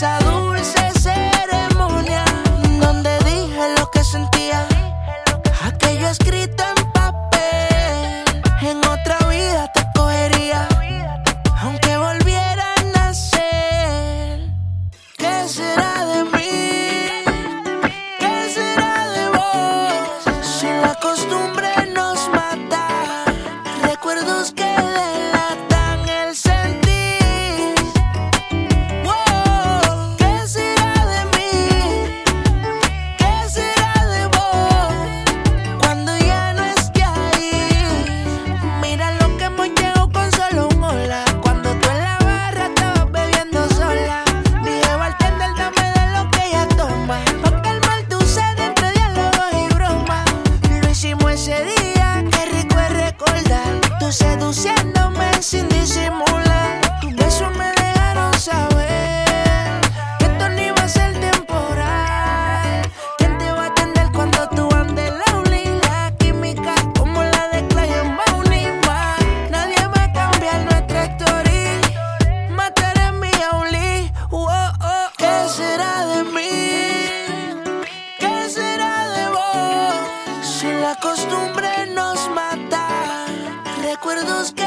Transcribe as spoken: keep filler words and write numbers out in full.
esa dulce ceremonia donde dije lo que sentía, aquello escrito en papel. En otra vida te cogería, aunque volviera a nacer. ¿Qué será de mí? ¿Qué será de vos? Si la costumbre nos mata, recuerdos que delatan el sentir. Wow. ¿Qué será de mí? ¿Qué será de vos? Cuando ya no esté ahí. Mira lo que hemos llegado con solo un hola. Cuando tú en la barra estabas bebiendo sola, dije bartender, dame de lo que ella toma, pa' calmar tu sed entre diálogos y bromas. Lo hicimos ese día, qué rico es recordar. Tú seduciéndome sin disimular. Tus besos me dejaron saber que esto no iba a ser temporal. ¿Quién te va a atender cuando tú andes lonely? La química como la de Clay en Bounty Man. Nadie va a cambiar nuestra historia. Mataré mi only. Oh, oh. ¿Qué será de mí? ¿Qué será de vos? Si la costumbre nos mata, recuerdos que